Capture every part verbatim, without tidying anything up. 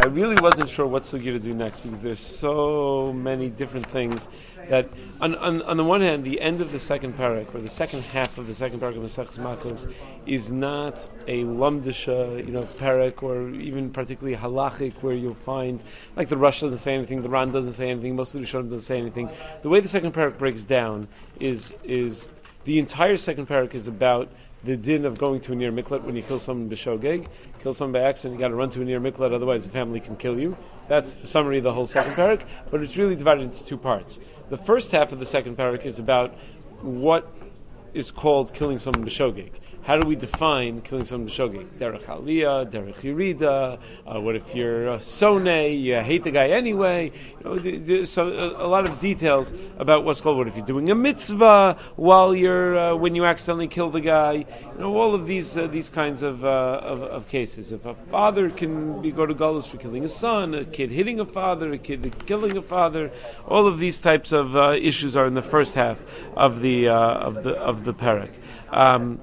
I really wasn't sure what sugya to do next because there's so many different things that, on, on, on the one hand, the end of the second parak, or the second half of the second parak of Maseches Makos, is not a lumdisha, you know, parak, or even particularly halachic, where you'll find, like the Rush doesn't say anything, the Ran doesn't say anything, most of the Rishonim doesn't say anything. The way the second parak breaks down is is the entire second parak is about the din of going to a near miklat when you kill someone b'shogeg, kill someone by accident, you got to run to a near miklat, otherwise the family can kill you. That's the summary of the whole second parak, but it's really divided into two parts. The first half of the second parak is about what is called killing someone b'shogeg. How do we define killing someone b'shogeg? Derech aliyah, derech yirida. Uh, what if you're a soneh? You hate the guy anyway. You know, d- d- so a, a lot of details about what's called. What if you're doing a mitzvah while you're uh, when you accidentally kill the guy? You know, all of these uh, these kinds of, uh, of of cases. If a father can be go to galus for killing a son, a kid hitting a father, a kid killing a father, all of these types of uh, issues are in the first half of the uh, of the of the parak. Um,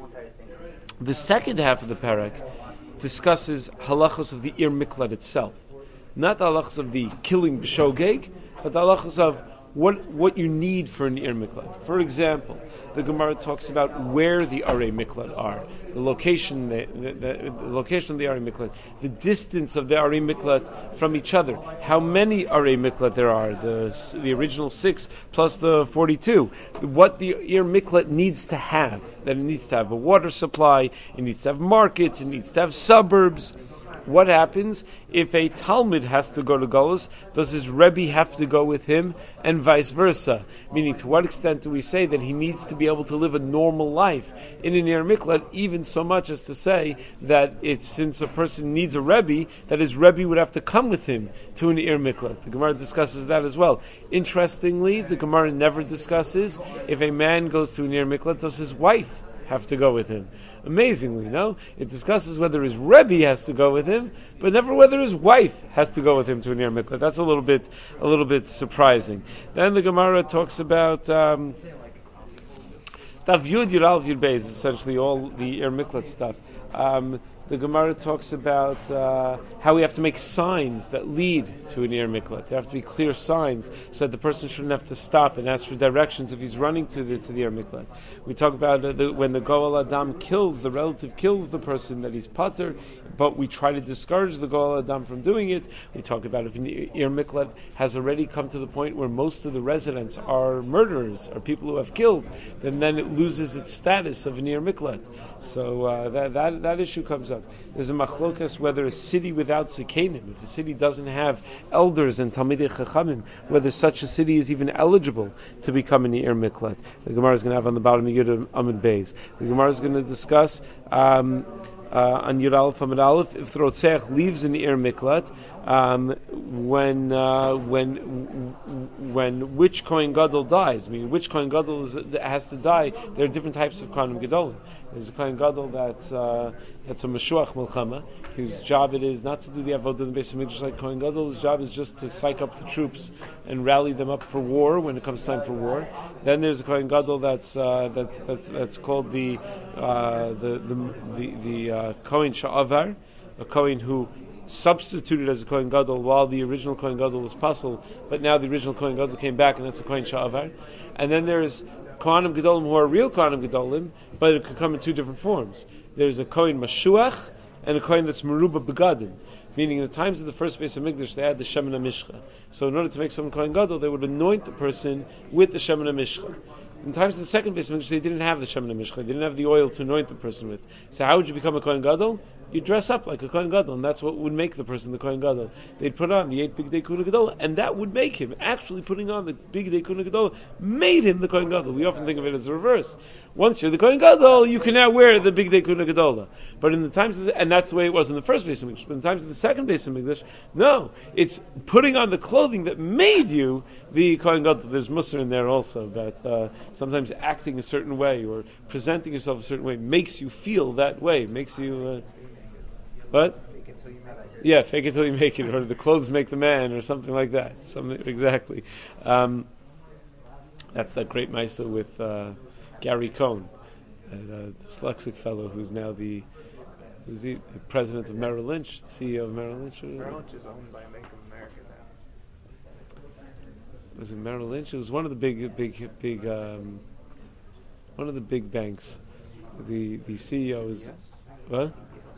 The second half of the parak discusses halachos of the ir miklat itself, not the halachos of the killing b'shogeg, but the halachos of what what you need for an ir miklat. For example, the Gemara talks about where the arei miklat are, the location, the, the, the, the location of the arei miklat, the distance of the arei miklat from each other, how many arei miklat there are, the the original six plus the forty-two, what the ir miklat needs to have. That it needs to have a water supply, it needs to have markets, it needs to have suburbs. What happens if a Talmud has to go to Golus? Does his Rebbe have to go with him, and vice versa? Meaning, to what extent do we say that he needs to be able to live a normal life in an Ir Miklat, even so much as to say that it's since a person needs a Rebbe, that his Rebbe would have to come with him to an Ir Miklat. The Gemara discusses that as well. Interestingly, the Gemara never discusses if a man goes to an Ir Miklat, does his wife have to go with him? Amazingly, no? It discusses whether his Rebbe has to go with him, but never whether his wife has to go with him to an Ir Miklat. That's a little bit, a little bit surprising. Then the Gemara talks about um, Tav Yud Yud Aleph Yud Beis, essentially all the Ir Miklat stuff. Um, the Gemara talks about uh, how we have to make signs that lead to an Ir Miklat. There have to be clear signs so that the person shouldn't have to stop and ask for directions if he's running to the to the Ir Miklat. We talk about uh, the, when the Goel Adam kills, the relative kills the person, that he's pater, but we try to discourage the Goel Adam from doing it. We talk about if an Ir Miklat has already come to the point where most of the residents are murderers, are people who have killed, then then it loses its status of an Ir Miklat. So uh, that, that that issue comes up. There's a machlokas whether a city without zikenim, if a city doesn't have elders and talmidei chachamim, whether such a city is even eligible to become an Ir Miklat. The Gemara is going to have on the bottom of Yud Amud Beis. The Gemara is going to discuss um, uh, on Yud Aleph Amud Aleph if the Rotzeach leaves an Ir Miklat, um, when uh, when when which Kohen Gadol dies. I mean, which Kohen Gadol is, has to die? There are different types of Kohanim Gadolim. There's a Kohen Gadol that's uh, that's a Meshuach Milchama, whose job it is not to do the avodah in the Beis Hamikdash like Kohen Gadol. His job is just to psych up the troops and rally them up for war when it comes time for war. Then there's a Kohen Gadol that's uh, that's, that's that's called the uh, the the the, the uh, Kohen Sha'avar, a Kohen who substituted as a Kohen Gadol while the original Kohen Gadol was Pasul, but now the original Kohen Gadol came back, and that's a Kohen Sha'avar. And then there's Kohanim Gedolim who are real Kohanim Gedolim, but it could come in two different forms. There's a Kohen Mashuach and a Kohen that's Meruba Begadim, meaning in the times of the first Beis Hamikdash they had the Shemen HaMishcha. So in order to make someone Kohen Gadol, they would anoint the person with the Shemen HaMishcha. In times of the second Beis Hamikdash, they didn't have the Shemen HaMishcha, they didn't have the oil to anoint the person with. So how would you become a Kohen Gadol? You dress up like a Kohen Gadol, and that's what would make the person the Kohen Gadol. They'd put on the eight Bigdei Kuna Gadol, and that would make him, actually putting on the Bigdei Kuna Gadol, made him the Kohen Gadol. We often think of it as the reverse. Once you're the Kohen Gadol, you can now wear the Bigdei Kuna Gadola. But in the times of the, and that's the way it was in the first Beis Hamikdash, but in the times of the second Beis Hamikdash, no, it's putting on the clothing that made you the Kohen Gadol. There's Musar in there also, that uh, sometimes acting a certain way or presenting yourself a certain way makes you feel that way, makes you... Uh, What? Fake it till you make it. Yeah, fake it till you make it, or the clothes make the man, or something like that. Something exactly. Um, that's that great Maisa with uh, Gary Cohn, a dyslexic fellow who's now the Was he the president of Merrill Lynch, C E O of Merrill Lynch? Merrill Lynch is owned by Bank of America now. Was it Merrill Lynch? It was one of the big, big, big, um, one of the big banks. The the C E O is Yes. what?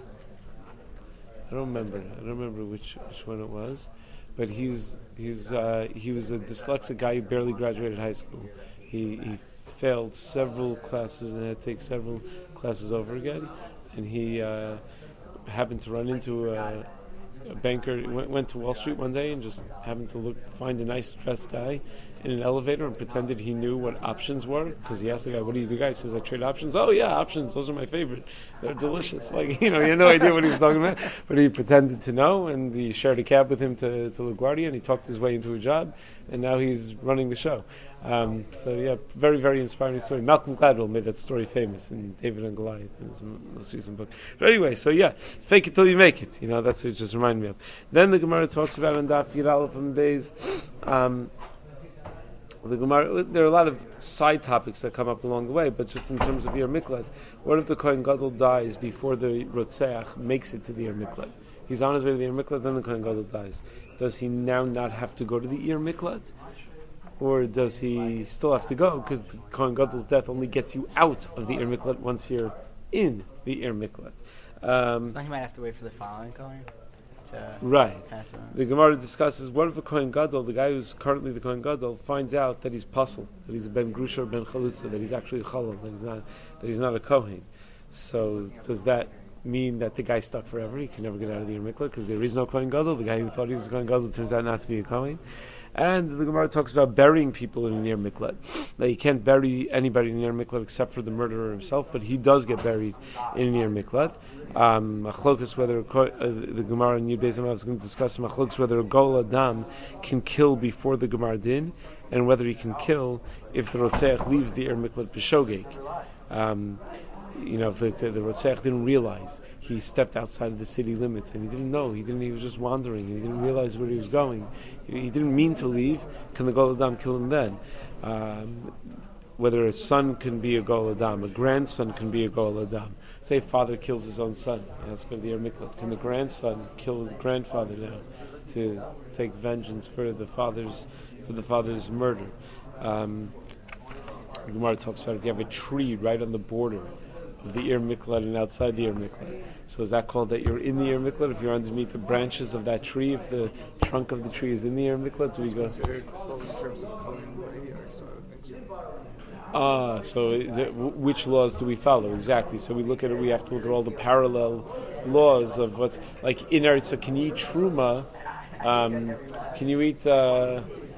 I don't remember. I don't remember which which one it was, but he's he's uh, he was a dyslexic guy who barely graduated high school. He he failed several classes and had to take several classes over again, and he uh, happened to run into a, a banker. Went, went to Wall Street one day and just happened to look find a nice dressed guy in an elevator and pretended he knew what options were, because he asked the guy, "What do you do?" The guy says, "I trade options." "Oh yeah, options. Those are my favorite. They're delicious." Like, you know, he had no idea what he was talking about, but he pretended to know, and he shared a cab with him to to LaGuardia, and he talked his way into a job, and now he's running the show. Um, so yeah, very very inspiring story. Malcolm Gladwell made that story famous in David and Goliath, in his most recent book. But anyway, so yeah, fake it till you make it. You know, that's what it just reminded me of. Then the Gemara talks about on Daf Yud Aleph from days. Um, The Gemara, there are a lot of side topics that come up along the way, but just in terms of Yer Miklat, what if the Kohen Gadol dies before the Rotzeach makes it to the Yer Miklat? He's on his way to the Yer Miklat, then the Kohen Gadol dies. Does he now not have to go to the Yer Miklat? Or does he still have to go, because the Kohen Gadol's death only gets you out of the Yer Miklat once you're in the Yer Miklat? Um, so now he might have to wait for the following Kohen? Right. Pass on. The Gemara discusses, what if a Kohen Gadol, the guy who's currently the Kohen Gadol, finds out that he's puzzle, that he's a Ben Grusha or Ben Chalutza, that he's actually a Chalal, that he's not, that he's not a Kohen. So does that mean that the guy's stuck forever? He can never get out of the Yer Miklat because there is no Kohen Gadol. The guy who thought he was a Kohen Gadol turns out not to be a Kohen. And the Gemara talks about burying people in a Yer Miklat. That you can't bury anybody in a Yer Miklat except for the murderer himself, but he does get buried in a Yer Miklat. Um, Machlokas, whether uh, the Gemara in Yud Beis Amav is going to discuss Machlokas whether a Gol Adam can kill before the Gemara Din, and whether he can kill if the Rotzeach leaves the Yer Miklat b'shogeg. Um, you know, if the, the Rotzeach didn't realize he stepped outside of the city limits, and he didn't know, he didn't, he was just wandering, he didn't realize where he was going. He, he didn't mean to leave. Can the Gol Adam kill him then? Um, whether a son can be a Gol Adam, a grandson can be a Gol Adam. Say father kills his own son, he has to go to the Yer Miklat. Can the grandson kill the grandfather now to take vengeance for the father's for the father's murder? Um, the Gemara talks about if you have a tree right on the border of the Yer Miklat and outside the Yer Miklat. So is that called that you're in the Yer Miklat? If you're underneath the branches of that tree, if the trunk of the tree is in the Yer Miklat, so we go. Considered full in terms of Kohen way, so I would think so. Ah, so the, which laws do we follow exactly? So we look at it. We have to look at all the parallel laws of what's like in Eretz. So can you eat truma? Um, can you eat uh,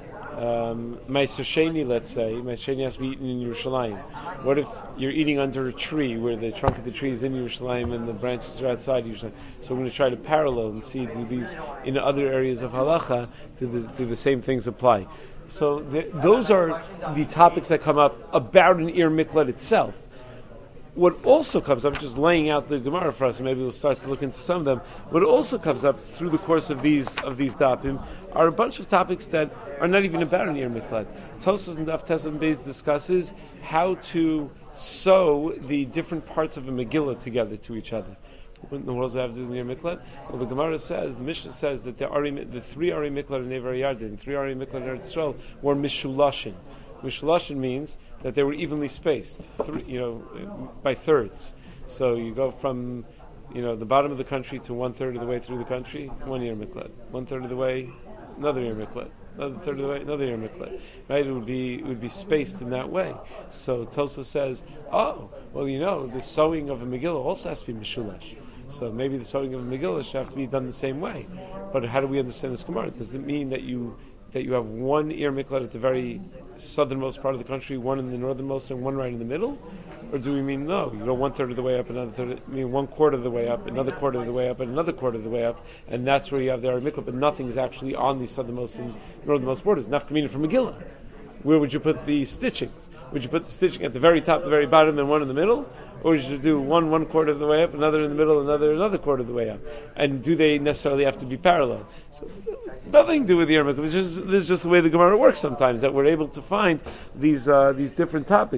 um, Meiser Sheni? Let's say Meiser Sheni has to be eaten in Yerushalayim. What if you're eating under a tree where the trunk of the tree is in Yerushalayim and the branches are outside Yerushalayim? So we're going to try to parallel and see, do these in other areas of halacha, do the, do the same things apply? So the, those are the topics that come up about an Yer Miklat itself. What also comes up, just laying out the Gemara for us, and maybe we'll start to look into some of them. What also comes up through the course of these of these dapim are a bunch of topics that are not even about an Yer Miklat. Tosfos and Daf Tes and Beis discusses how to sew the different parts of a Megillah together to each other. What in the world does that have to do with the Yer Miklat? Well, the Gemara says, the Mishnah says that the, Ari, the three Ari Miklat in Nevar Yarden, the three Ari Miklat in Eretz Yisrael were Mishulashin. Mishulashin means that they were evenly spaced, three, you know, by thirds. So you go from, you know, the bottom of the country to one third of the way through the country, one Yer Miklat. One third of the way, another Yer Miklat. Another third of the way, another Yer Miklat. Right? It would be it would be spaced in that way. So Tosfos says, oh, well, you know, the sewing of a Megillah also has to be Mishulash. So maybe the sewing of a Megillah should have to be done the same way. But how do we understand this Gemara? Does it mean that you that you have one Yer Miklat at the very southernmost part of the country, one in the northernmost, and one right in the middle? Or do we mean no? You go one third of the way up, another third, I mean one quarter of the way up, another quarter of the way up, and another quarter of the way up, and that's where you have the Yer Miklat, but nothing is actually on the southernmost and northernmost borders. Nafkamina for Megillah. Where would you put the stitchings? Would you put the stitching at the very top, the very bottom, and one in the middle? Or would you do one one quarter of the way up, another in the middle, another another quarter of the way up? And do they necessarily have to be parallel? So, nothing to do with the Yer Miklat. This is just the way the Gemara works sometimes, that we're able to find these uh, these different topics.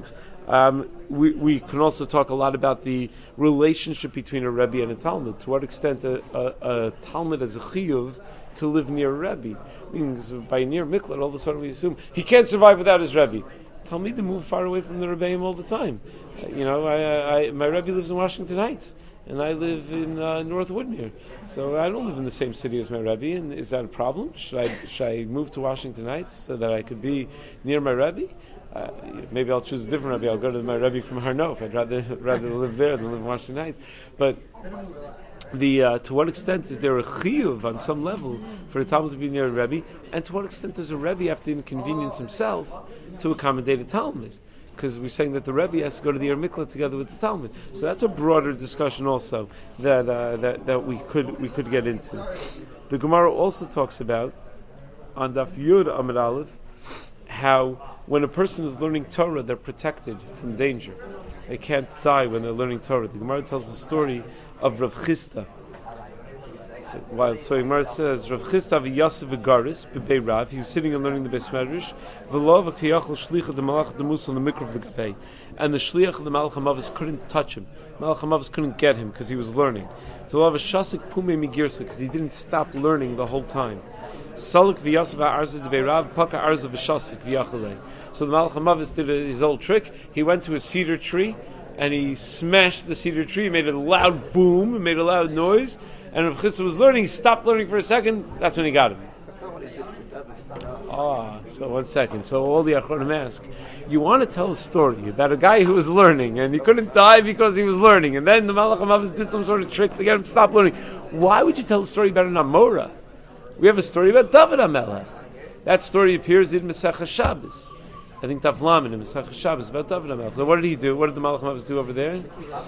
Um, we, we can also talk a lot about the relationship between a Rebbe and a Talmud. To what extent a, a, a Talmud has a chiyuv to live near a Rebbe. Means by near Miklat, all of a sudden we assume he can't survive without his Rebbe. Talmud to move far away from the Rebbeim all the time. Uh, you know, I, I, my Rebbe lives in Washington Heights, and I live in uh, North Woodmere. So I don't live in the same city as my Rebbe, and is that a problem? Should I should I move to Washington Heights so that I could be near my Rebbe? Uh, maybe I'll choose a different Rebbe. I'll go to my Rebbe from Har Nof. I'd rather rather live there than live in Washington Heights. But the uh, to what extent is there a chiyuv on some level for a Talmud to be near a Rebbe, and to what extent does a Rebbe have to inconvenience himself to accommodate a Talmud? Because we're saying that the Rebbe has to go to the Yer Miklat together with the Talmud. So that's a broader discussion also that uh, that that we could we could get into. The Gemara also talks about on Daf Yud Amud Aleph how when a person is learning Torah, they're protected from danger. They can't die when they're learning Torah. The Gemara tells the story of Rav Chisda. So, while so Gemara says Rav Chisda v'Yosef v'Garis b'Bei Rav, he was sitting and learning the Beis Medrash. V'lo v'kiyachol shliach the Malach Demus on the Mikra v'Gabei, and the shliach of the Malach Hamavis couldn't touch him. Malach Hamavis couldn't get him because he was learning. So Rav Shasik Pume Migirsa, because he didn't stop learning the whole time. Salik v'Yosef v'Arza d'Bei Rav Paka Arza v'Shasik v'Yachalei. So the Malach Hamavis did his old trick. He went to a cedar tree and he smashed the cedar tree, made a loud boom, made a loud noise, and Rav Chisda was learning, he stopped learning for a second, that's when he got him. That's not what he did for David. Ah, so one second. So all the Achronim ask, you want to tell a story about a guy who was learning, and he couldn't die because he was learning, and then the Malach Hamavis did some sort of trick to get him to stop learning. Why would you tell a story about an Amora? We have a story about David HaMelech. That story appears in Masechah Shabbos. I think Daf Lamed in Masechah Shabbos about David HaMelech. So what did he do? What did the Malach Hamavis do over there?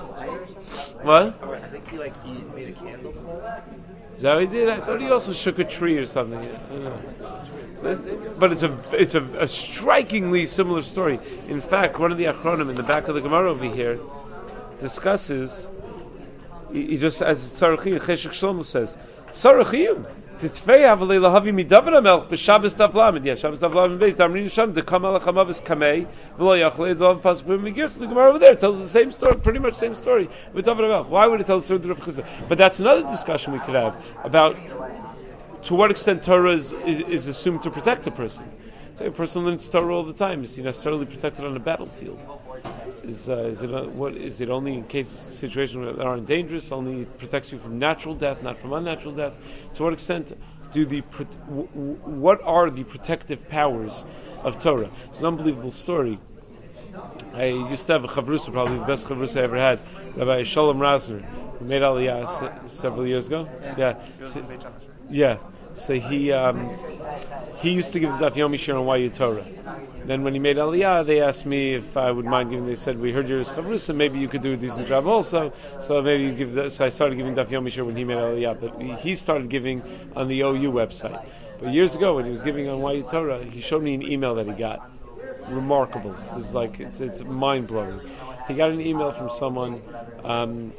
What? Or I think he like he made a candle fall. Is that what he did? I thought he also shook a tree or something. I don't know. But it's a it's a, a strikingly similar story. In fact, one of the Achronim in the back of the Gemara over here discusses. He, he just as Tzarechiyim Cheshek Shlomo says, Tzarechiyim. Titzvei Havalei Lahavi Mi David HaMelech b'Shabbos Daf Lamed. Yeah, Shabbos Daf Lamed Beis. Damrin Sham the Kamal Hamavis Kamei V'lo Yachlei Dov Pasuk B'Migir. So the Gemara over there tells the same story, pretty much same story with David HaMelech. Why would it tell the story of Rav Chisda? But that's another discussion we could have about to what extent Torah is, is, is assumed to protect a person. Say a person learns Torah all the time. Is he necessarily protected on a battlefield? Is, uh, is it uh, what is it only in cases situations that aren't dangerous? Only it protects you from natural death, not from unnatural death. To what extent do the pro- w- w- what are the protective powers of Torah? It's an unbelievable story. I used to have a chavrusa, probably the best chavrusa I ever had, Rabbi Shalom Rasner, who made Aliyah se- several years ago. Yeah, so, yeah. So he um, he used to give the Daf Yomi Shir on Wayu Torah. Then when he made Aliyah, they asked me if I would mind giving. They said, "We heard your chavrusa, maybe you could do a decent job also." So maybe you give. The, so I started giving Daf Yomi Shir when he made Aliyah, but he started giving on the O U website. But years ago, when he was giving on Wayu Torah, he showed me an email that he got. Remarkable. This is like it's it's mind blowing. He got an email from someone. Um,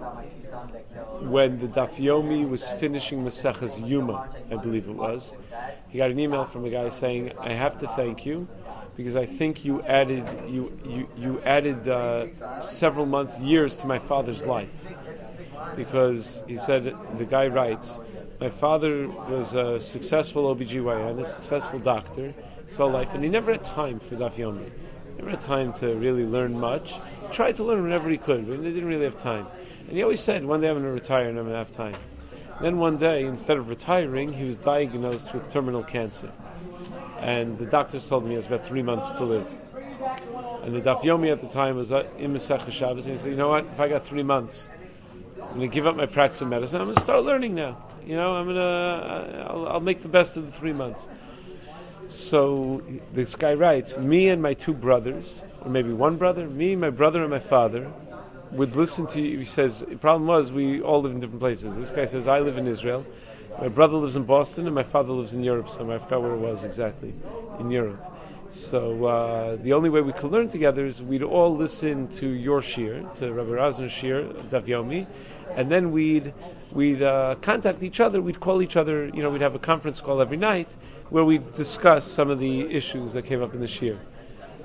when the Daf Yomi was finishing Maseches Yuma, I believe it was, he got an email from a guy saying, "I have to thank you because I think you added you you you added uh, several months, years to my father's life." Because he said, the guy writes, my father was a successful O B G Y N, a successful doctor, his whole life, and he never had time for Daf Yomi. Never had time to really learn much. He tried to learn whenever he could, but he didn't really have time. And he always said, one day I'm going to retire and I'm going to have time. Then one day, instead of retiring, he was diagnosed with terminal cancer. And the doctors told him he has about three months to live. And the Daf Yomi at the time was in Masechah Shabbos, and he said, you know what, if I got three months, I'm going to give up my practice of medicine, I'm going to start learning now. You know, I'm going to, I'll, I'll make the best of the three months. So this guy writes, me and my two brothers, or maybe one brother, me, my brother, and my father, would listen to you. He says, the problem was we all live in different places. This guy says, I live in Israel, my brother lives in Boston, and my father lives in Europe somewhere. I forgot where it was exactly, in Europe. So uh, the only way we could learn together is we'd all listen to your shir, to Rabbi Razner's shir, Daf Yomi, and then we'd we'd uh, contact each other. We'd call each other. You know, we'd have a conference call every night where we'd discuss some of the issues that came up in the shir.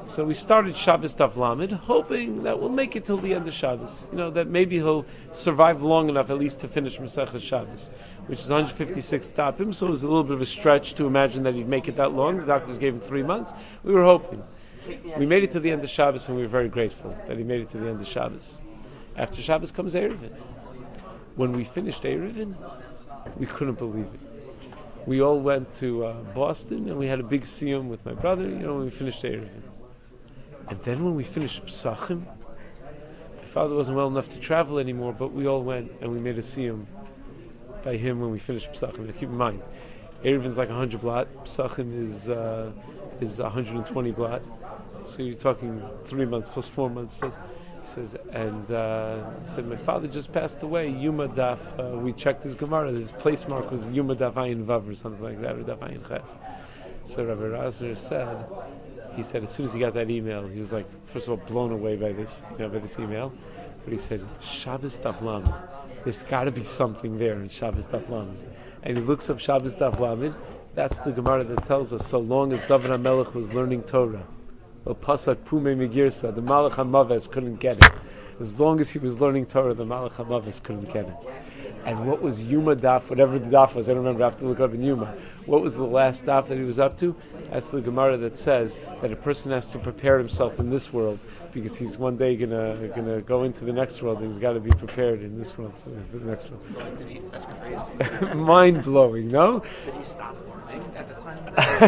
So we started Shabbos Daf Lamed, hoping that we'll make it till the end of Shabbos. You know, that maybe he'll survive long enough at least to finish Masechah Shabbos, which is one hundred fifty-six dapim, so it was a little bit of a stretch to imagine that he'd make it that long. The doctors gave him three months. We were hoping. We made it to the end of Shabbos, and we were very grateful that he made it to the end of Shabbos. After Shabbos comes Erevin. When we finished Erevin, we couldn't believe it. We all went to uh, Boston, and we had a big siyum with my brother, you know, when we finished Erevin. And then when we finished Pesachim, my father wasn't well enough to travel anymore, but we all went and we made a siyum by him when we finished Pesachim. Now keep in mind, Erevin's like one hundred blot, Pesachim is uh, is one hundred twenty blot. So you're talking three months plus four months plus. He says, and uh, he said, my father just passed away, Yuma Daf, uh, we checked his Gemara, his place mark was Yuma Daf Ayin Vav or something like that, or Daf Ayin Ches. So Rabbi Razer said, he said as soon as he got that email, he was like, first of all, blown away by this, you know, by this email. But he said, Shabbos Daf Lamed. There's got to be something there in Shabbos Daf Lamed. And he looks up Shabbos Daf Lamed. That's the Gemara that tells us, so long as David HaMelech was learning Torah, El Pasak Pume Megirsa, the Malach HaMaves couldn't get it. As long as he was learning Torah, the Malach HaMaves couldn't get it. And what was Yuma Daf, whatever the Daf was, I don't remember, I have to look up in Yuma. What was the last Daf that he was up to? That's the Gemara that says that a person has to prepare himself in this world because he's one day gonna gonna go into the next world and he's got to be prepared in this world for, for the next world. Did he, that's crazy. Mind blowing, no? Did he stop learning at the time?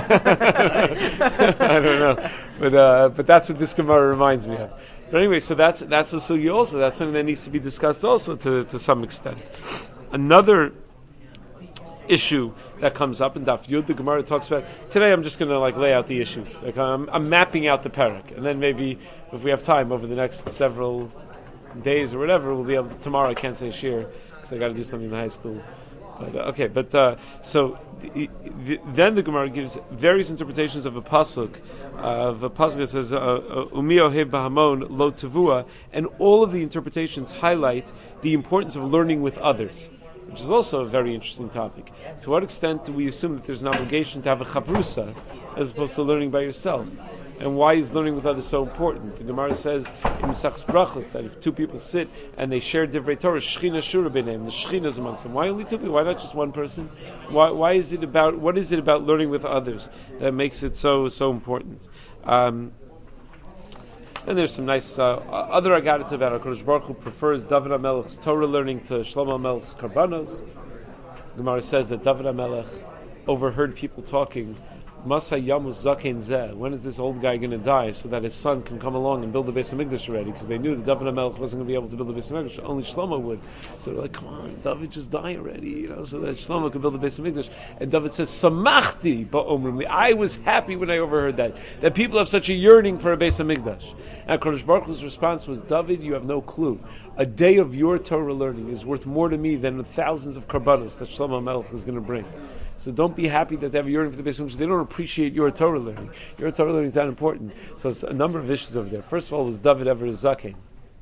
I don't know, but uh, but that's what this Gemara reminds me of. But anyway, so that's that's a sugya also. That's something that needs to be discussed also to to some extent. Another issue that comes up in Daf Yud, the Gemara talks about. Today, I'm just going to like lay out the issues. Like I'm, I'm mapping out the parak, and then maybe if we have time over the next several days or whatever, we'll be able to. Tomorrow, I can't say shir because I got to do something in the high school. But, uh, okay, but uh, so the, the, then the Gemara gives various interpretations of a pasuk, uh, of a pasuk that says "Umi oheb b'hamon lo tevua," and all of the interpretations highlight the importance of learning with others, which is also a very interesting topic. To what extent do we assume that there's an obligation to have a chavrusa as opposed to learning by yourself? And why is learning with others so important? The Gemara says in Mesachs Brachos that if two people sit and they share divrei Torah, Shechina Shura b'neim, the Shechina is amongst them. Why only two people? Why not just one person? Why, why is it about? What is it about learning with others that makes it so so important? Um, and there's some nice uh, other agadah about HaKadosh Baruch Hu prefers David HaMelech's Torah learning to Shlomo HaMelech's Karbanos. The Gemara says that David HaMelech overheard people talking. Masa Yamus Zaken Zeh. When is this old guy going to die so that his son can come along and build the Beis HaMikdash already? Because they knew that David HaMelech wasn't going to be able to build the Beis HaMikdash. Only Shlomo would. So they're like, come on, David, just die already, you know, so that Shlomo could build the Beis HaMikdash. And David says, Samachti ba'omrim. I was happy when I overheard that. That people have such a yearning for a Beis HaMikdash. And Kodesh Baruch Hu's response was, David, you have no clue. A day of your Torah learning is worth more to me than the thousands of karbanos that Shlomo HaMelech is going to bring. So don't be happy that they have a yearning for the Beis HaMikdash. They don't appreciate your Torah learning. Your Torah learning is that important. So it's a number of issues over there. First of all, was David ever a zaken?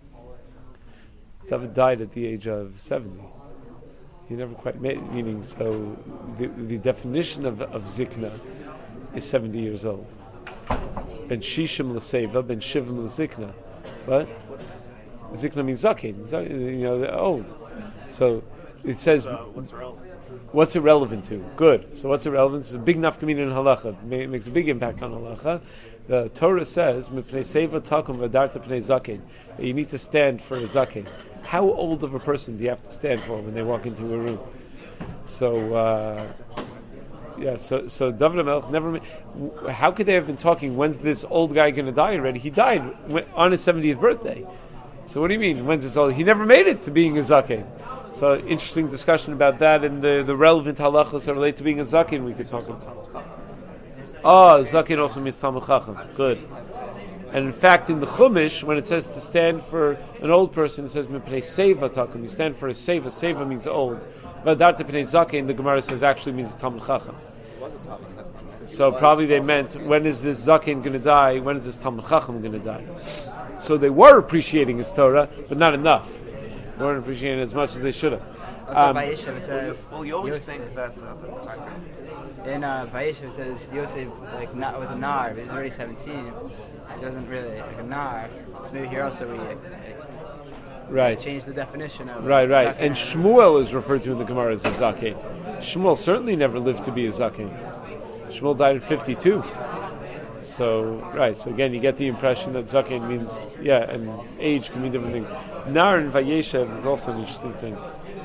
David died at the age of seventy. He never quite made it, meaning, so the, the definition of, of zikna is seventy years old. Ben shishim l'seva, ben shivim l'zikna. But zikna means zaken. You know, they're old. So it says, So what's relevant? what's it relevant to? Good. So what's it relevant? It's a big nafkamina in halacha. It makes a big impact on halacha. The Torah says, "Mipnei seva takum v'adarta pnei zaken." You need to stand for a zaken. How old of a person do you have to stand for when they walk into a room? So, uh, yeah. So, so David HaMelech never. How could they have been talking? When's this old guy going to die already? He died on his seventieth birthday. So what do you mean? When's this old? He never made it to being a zaken. So interesting discussion about that and the, the relevant halachos that relate to being a zaken we could talk about. Oh, zaken also means Talmud Chacham. Good. And in fact, in the Chumash, when it says to stand for an old person, it says Mipnei seva takum. You stand for a seva. Seva means old. V'adarta pnei zaken, the Gemara says actually means Talmud Chacham. So probably they meant, when is this zaken going to die? When is this Talmud Chacham going to die? So they were appreciating his Torah, but not enough. They weren't appreciating it as much as they should have. Also, Um, Vayeshev says. Well, you always Yosef. think that uh, the sorry. In uh, Vayeshev says Yosef like not, was a nar, but he's already seventeen. He wasn't really like a nar. So maybe here also we like, right. change the definition of Right, right. zaken. And Shmuel is referred to in the Gemara as a zaken. Shmuel certainly never lived to be a zaken. Shmuel died at fifty-two. So, right, so again, you get the impression that zaken means, yeah, and age can mean different things. Nar in Vayeshev is also an interesting thing.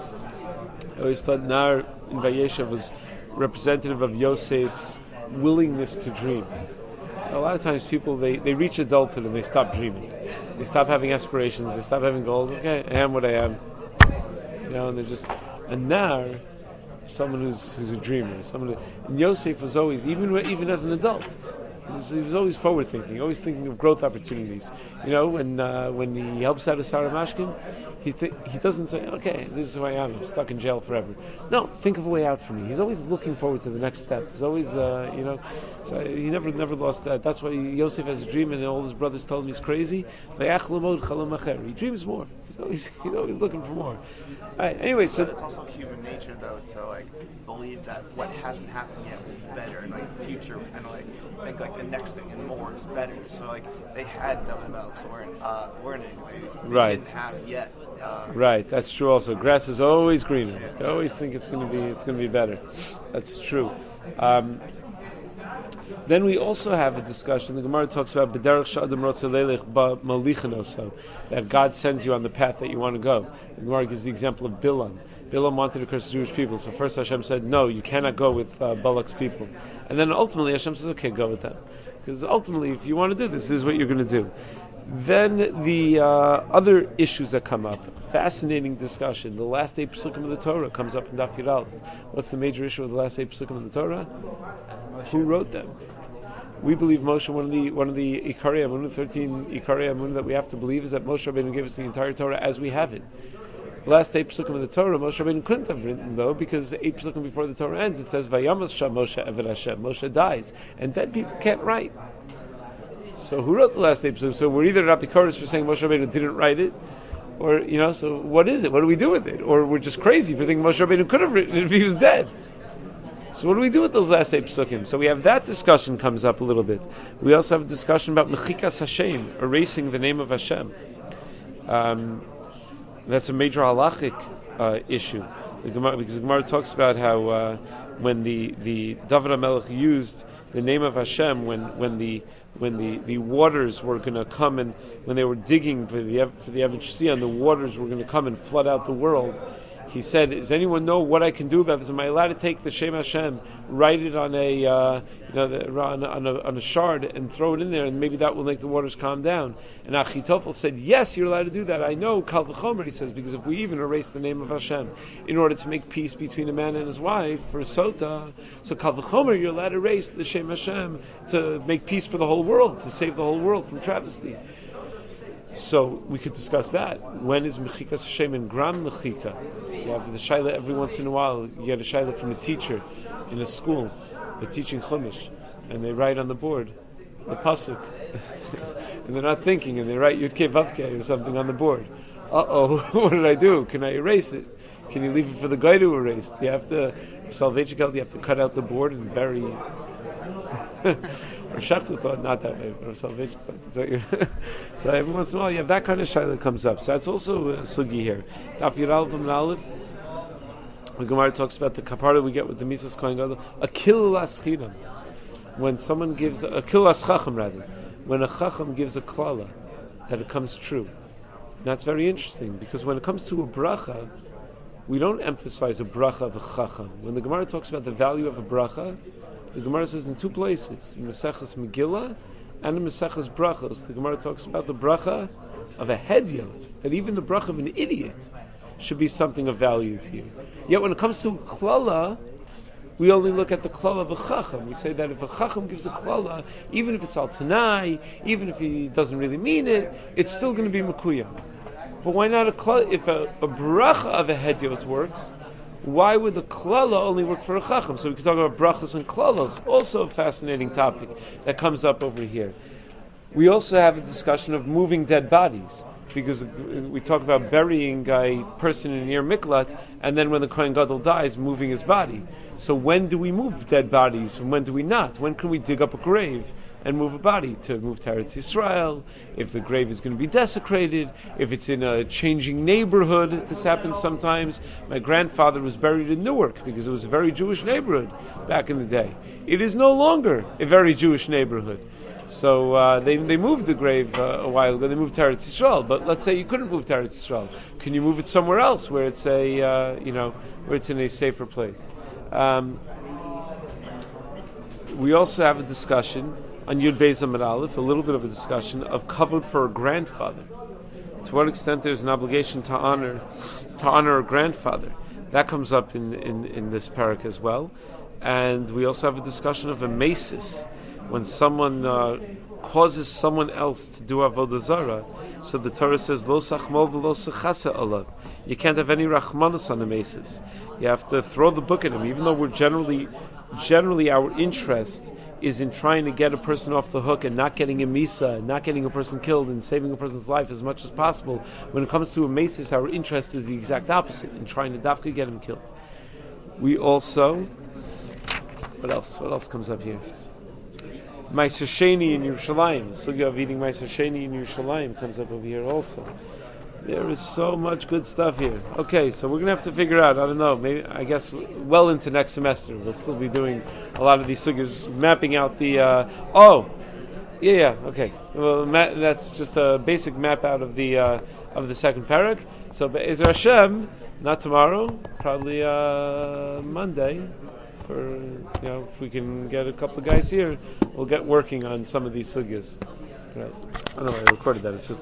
I always thought Nar in Vayeshev was representative of Yosef's willingness to dream. A lot of times people, they, they reach adulthood and they stop dreaming. They stop having aspirations, they stop having goals. Okay, I am what I am. You know, and they're just, a Nar, someone who's who's a dreamer. Someone who, and Yosef was always, even even as an adult, he was, he was always forward thinking, always thinking of growth opportunities. You know, when uh, when he helps out a Sarah Mashkin, he th- he doesn't say, okay, this is who I am, I'm stuck in jail forever. No, think of a way out for me. He's always looking forward to the next step. He's always, uh, you know, so he never never lost that. That's why Yosef has a dream, and all his brothers tell him he's crazy. He dreams more. He's always he's always looking for more. All right, anyway, so But it's also human nature, though, to like believe that what hasn't happened yet will be better, and like the future, and like think like the next thing and more is better. So like they had David Melch, so we're in, uh, we're in it. They, they Right. didn't have yet. Uh, right, that's true. Also, grass is always greener. They always think it's going to be it's going to be better. That's true. Um, Then we also have a discussion. The Gemara talks about B'derech she'adam rotze lelech b'malichin oso, that God sends you on the path that you want to go. The Gemara gives the example of Bilam. Bilam wanted to curse the Jewish people, so first Hashem said, no, you cannot go with uh, Balak's people. And then ultimately Hashem says, okay, go with them. Because ultimately, if you want to do this, this is what you're going to do. Then the uh, other issues that come up, fascinating discussion. The last eight psukim of the Torah comes up in Daf Yud Aleph. What's the major issue of the last eight psukim of the Torah? Who wrote them? We believe Moshe. One of the one of the Ikarei Amunah, thirteen Ikarei Amunah that we have to believe is that Moshe Rabbeinu gave us the entire Torah as we have it. The last eight psukim of the Torah, Moshe Rabbeinu couldn't have written though, because eight psukim before the Torah ends, it says Vayamas Sham Moshe Eved Hashem. Moshe dies, and dead people can't write. So who wrote the last eight psukim? So we're either Rabbi Kodesh for saying Moshe Rabbeinu didn't write it, or you know, so what is it? What do we do with it? Or we're just crazy for thinking Moshe Rabbeinu could have written it if he was dead. So what do we do with those last eight psukim? So we have that discussion comes up a little bit. We also have a discussion about mechikas Hashem, erasing the name of Hashem. Um, that's a major halachic uh, issue. The Gemara, because the Gemara talks about how uh, when the the David HaMelech used the name of Hashem when when the when the, the waters were going to come and when they were digging for the for the Evan Shia and the waters were going to come and flood out the world. He said, does anyone know what I can do about this? Am I allowed to take the Shem Hashem, write it on a, uh, you know, the, on, on, a, on a shard and throw it in there, and maybe that will make the waters calm down? And Achitofel said, yes, you're allowed to do that. I know, Kal V'chomer, he says, because if we even erase the name of Hashem in order to make peace between a man and his wife for Sota, so Kal V'chomer, you're allowed to erase the Shem Hashem to make peace for the whole world, to save the whole world from travesty. So we could discuss that. When is mechikas Hashem and gram mechika? You have the shaila every once in a while. You get a shaila from a teacher in a school, they're teaching chumash, and they write on the board the pasuk, and they're not thinking, and they write Yud Kei Vav Kei or something on the board. Uh oh, what did I do? Can I erase it? Can you leave it for the guy to erase? Do you have to, for Salvation Geld, you have to cut out the board and bury. Or Shachtu thought not that way, or Salvation. So every once in a while you have that kind of shayla that comes up. So that's also a sugi here. Daf Yud Aleph and Aleph. The Gemara talks about the kapara we get with the Misas Kohen Gadol. A kil aschidam. When someone gives a kil aschacham rather, when a chacham gives a klala, that it comes true. And that's very interesting because when it comes to a bracha, we don't emphasize a bracha of a chacham. When the Gemara talks about the value of a bracha, the Gemara says in two places, in Maseches Megillah and in Maseches Brachos, the Gemara talks about the bracha of a hedyot, that even the bracha of an idiot should be something of value to you. Yet when it comes to klala, we only look at the klala of a chacham. We say that if a chacham gives a klala, even if it's al tanai, even if he doesn't really mean it, it's still going to be mekuyam. But why not a klala? If a, a bracha of a hedyot works, why would the klala only work for a chacham? So we could talk about brachas and klalas, also a fascinating topic that comes up over here. We also have a discussion of moving dead bodies. because we talk about burying a person in near miklat, and then when the Kohen Gadol dies, moving his body. So when do we move dead bodies, and when do we not? When can we dig up a grave and move a body? To move to Eretz Yisrael, if the grave is going to be desecrated, if it's in a changing neighborhood. This happens sometimes. My grandfather was buried in Newark because it was a very Jewish neighborhood back in the day. It is no longer a very Jewish neighborhood. So uh, they they moved the grave uh, a while ago. They moved to Eretz Yisrael. But let's say you couldn't move to Eretz Yisrael. Can you move it somewhere else where it's a uh, you know where it's in a safer place? Um, we also have a discussion on Yud Beis Amud Aleph, a little bit of a discussion of kavod for a grandfather. To what extent there's an obligation to honor to honor a grandfather. That comes up in, in, in this parak as well. And we also have a discussion of a mesis, when someone uh, causes someone else to do avodah zarah. So the Torah says, Lo sachmol v'lo sechasa alav. You can't have any rachmanus on a mesis. You have to throw the book at him, even though we're generally, generally our interest is in trying to get a person off the hook and not getting a misa, not getting a person killed, and saving a person's life as much as possible. When it comes to a mesis, our interest is the exact opposite, in trying to dafka get him killed. We also, what else? What else comes up here? Meiser Sheni in Yerushalayim. The sugya of eating Meiser Sheni in Yerushalayim comes up over here also. There is so much good stuff here. Okay, so we're going to have to figure out, I don't know, maybe, I guess, well into next semester, we'll still be doing a lot of these sugyas, mapping out the, uh, oh, yeah, yeah, okay. Well, ma- that's just a basic map out of the, uh, of the second parak. So, Be'ezer Hashem, not tomorrow, probably, uh, Monday, for, you know, if we can get a couple of guys here, we'll get working on some of these sugyas. Right. I don't know why I recorded that, it's just